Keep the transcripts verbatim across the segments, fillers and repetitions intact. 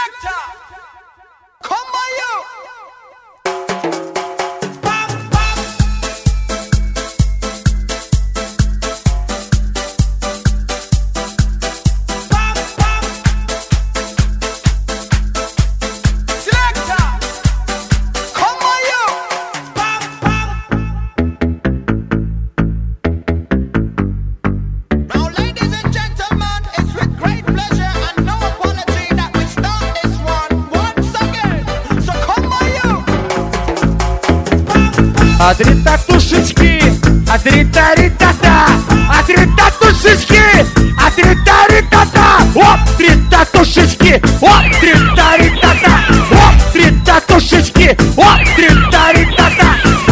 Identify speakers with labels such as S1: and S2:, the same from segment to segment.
S1: Selector, come on you.
S2: Адрита тушечки, адрита ритата, адрита тушечки, адрита ритата, оп, трита тушечки, оп, трита ритата, оп, трита тушечки, оп, трита ритата.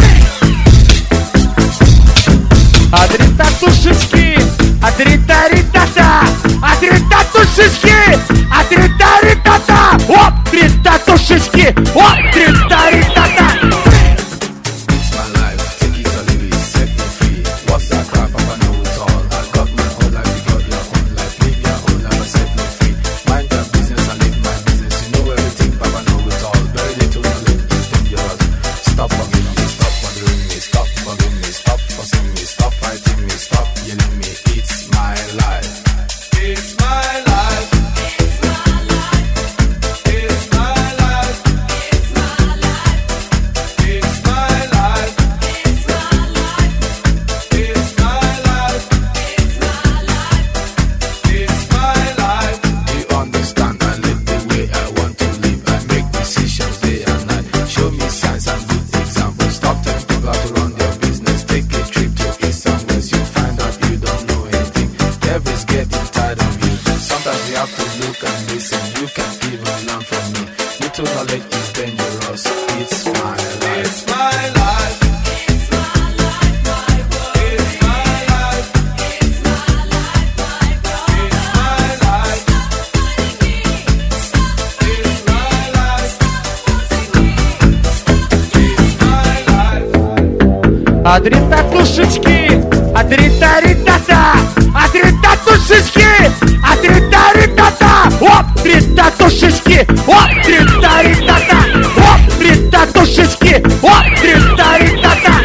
S2: Адрита тушечки, адрита ритата, адрита тушечки, адрита ритата, оп, трита тушечки, оп, трита ритата. Адрита тушечки, адрита ритата, адрита тушечки, адрита ритата, оп, трита тушечки, оп, трита ритата, оп, трита тушечки, оп, трита ритата.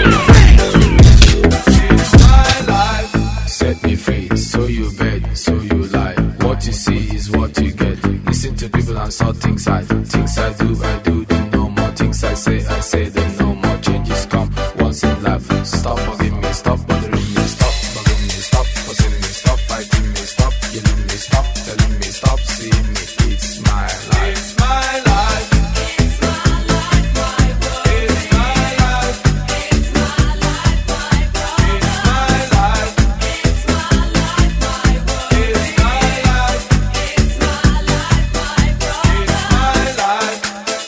S3: Set me free, so you beg, so you lie. What you see is what you get. Listen to people and saw things I, things I do, I do, then no more. Things I say, I say, then no more. Changes come once in life. Stop bugging me, stop bothering me, stop bugging me, stop fussing me, stop fighting me, stop yelling me, stop telling me, stop seeing me. It's my life. It's my life. It's my life, my world. It's my life. It's my life, my world. It's my life. It's my life, my world. It's my life. It's my life, my world. It's my life.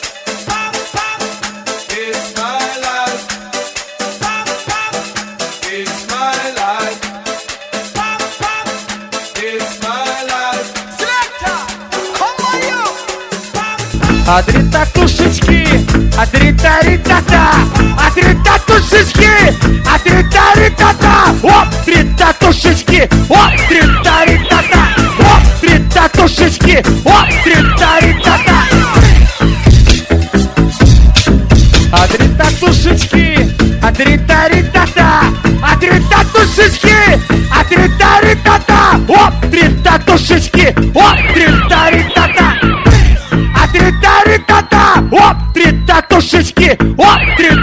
S3: It's my life. It's my life. It's my life.
S1: Selector, come on you.
S2: Адрита тушечки, адрита ритата, адрита тушечки, адрита ритата, оп, трита тушечки, оп, трита ритата, оп, трита тушечки, оп, трита ритата. Адрита тушечки, адрита ритата, адрита тушечки, адрита ритата, оп, трита тушечки, оп, трита ритата. Адрита ритата, оп, трита тушечки, оп, трита